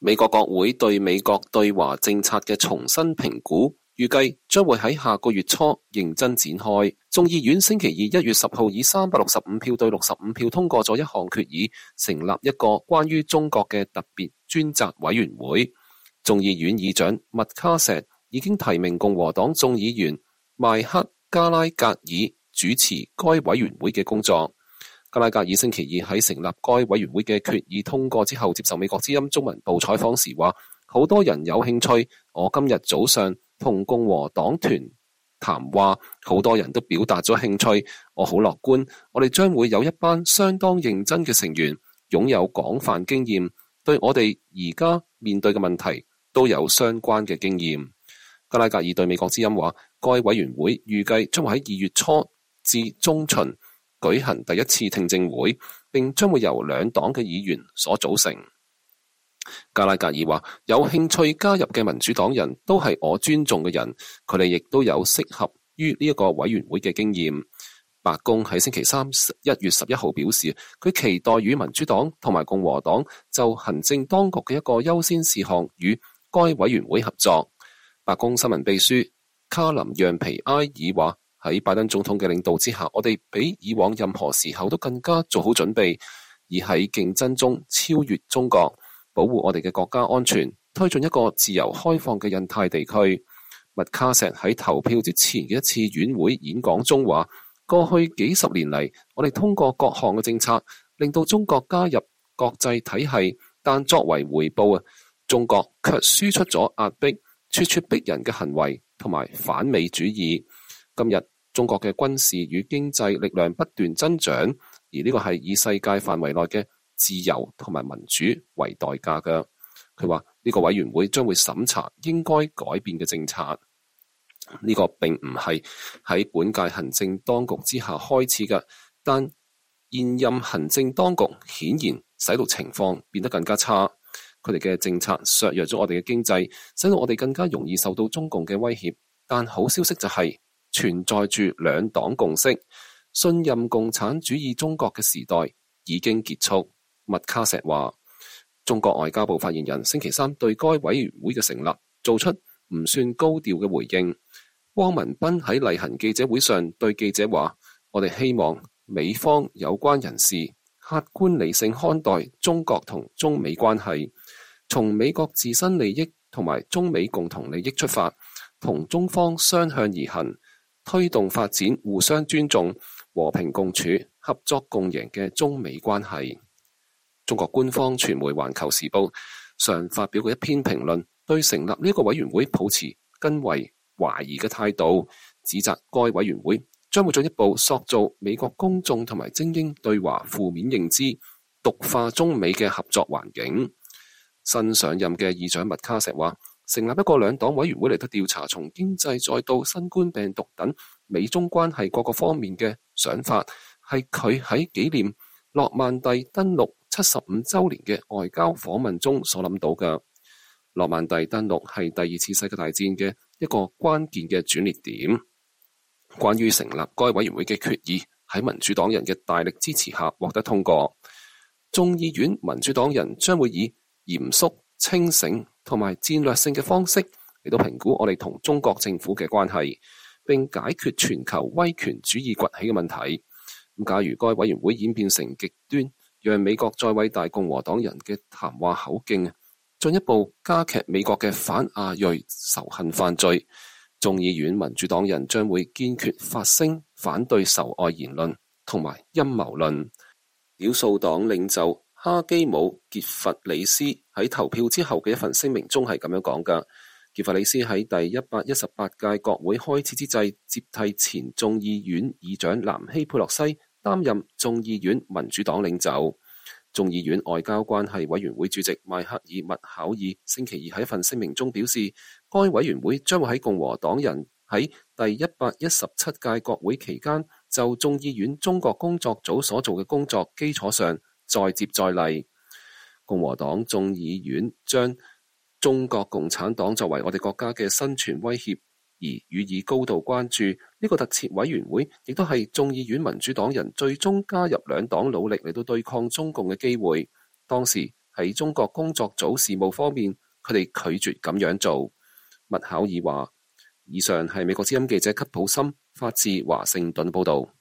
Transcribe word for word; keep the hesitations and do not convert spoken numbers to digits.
美國國會對美國對華政策嘅重新評估，預計將會喺下個月初認真展開。眾議院星期二一月十號以三百六十五票對六十五票通過咗一項決議，成立一個關於中國嘅特別專責委員會。眾議院議長麥卡錫已經提名共和黨眾議員邁克加拉格爾主持該委員會嘅工作。加拉格爾星期二喺成立該委員會嘅決議通過之後，接受美國之音中文部採訪時話：好多人有興趣，我今日早上同共和黨團談話，好多人都表達咗興趣，我好樂觀，我哋將會有一班相當認真嘅成員，擁有廣泛經驗，對我哋而家面對嘅問題都有相關嘅經驗。加拉格爾對美國之音話：該委員會預計將會喺二月初至中旬舉行第一次聽證會，並將會由兩黨嘅議員所組成。加拉格爾話：有興趣加入嘅民主黨人都係我尊重嘅人，佢哋亦都有適合於呢一個委員會嘅經驗。白宮喺星期三一月十一號表示，佢期待與民主黨同埋共和黨就行政當局嘅一個優先事項與該委員會合作。白宮新聞秘書卡林讓皮埃爾話：喺拜登總統嘅領導之下，我哋比以往任何時候都更加做好準備，而喺競爭中超越中國，保護我哋嘅國家安全，推進一個自由開放嘅印太地區。麥卡錫喺投票之前嘅一次院會演講中話：過去幾十年嚟，我哋通過各項嘅政策，令到中國加入國際體系，但作為回報啊，中國卻輸出咗壓迫、咄咄逼人嘅行為同埋反美主義。今日中國嘅軍事與經濟力量不斷增長，而呢個係以世界範圍內嘅自由同埋民主為代價嘅。佢話呢個委員會將會審查應該改變嘅政策。呢個並唔係喺本屆行政當局之下開始嘅，但現任行政當局顯然使到情況變得更加差。佢哋嘅政策削弱咗我哋嘅經濟，使到我哋更加容易受到中共嘅威脅。但好消息就係、是存在住兩黨共識，信任共產主義中國嘅時代已經結束。麥卡錫話，中國外交部發言人星期三對該委員會嘅成立做出唔算高調嘅回應。汪文斌喺例行記者會上對記者話：我哋希望美方有關人士客觀理性看待中國同中美關係，從美國自身利益同埋中美共同利益出發，同中方相向而行，推動發展互相尊重、和平共處、合作共贏嘅中美關係。中國官方傳媒《環球時報》上發表過一篇評論，對成立呢個委員會抱持更為懷疑嘅態度，指責該委員會將會進一步塑造美國公眾同埋精英對華負面認知，毒化中美嘅合作環境。新上任嘅議長麥卡錫話，成立一個兩黨委員會嚟到調查從經濟再到新冠病毒等美中關係各個方面嘅想法，係佢喺紀念諾曼第登陸七十五週年嘅外交訪問中所諗到嘅。諾曼第登陸係第二次世界大戰嘅一個關鍵嘅轉捩點。關於成立該委員會嘅決議喺民主黨人嘅大力支持下獲得通過。眾議院民主黨人將會以嚴肅、清醒同埋戰略性嘅方式嚟到評估我哋同中國政府嘅關係，並解決全球威權主義崛起嘅問題。咁假如該委員會演變成極端，讓美國在偉大共和黨人嘅談話口徑進一步加劇美國嘅反亞裔仇恨犯罪，眾議院民主黨人將會堅決發聲反對仇外言論同埋陰謀論。少數黨領袖哈基姆傑弗里斯喺投票之後嘅一份聲明中係咁樣講㗎。傑弗里斯喺第一百一十八屆國會開始之際，接替前眾議院議長南希佩洛西擔任眾議院民主黨領袖。眾議院外交關係委員會主席邁克爾麥考爾星期二喺一份聲明中表示，該委員會將會喺共和黨人喺第一百一十七屆國會期間就眾議院中國工作組所做嘅工作基礎上再接再厲。共和黨眾議院將中國共產黨作為我哋國家嘅生存威脅而予以高度關注。呢個特設委員會亦都係眾議院民主黨人最終加入兩黨努力嚟到對抗中共嘅機會。當時喺中國工作組事務方面，佢哋拒絕咁樣做。麥考爾話：以上係美國之音記者吉普森發自華盛頓報道。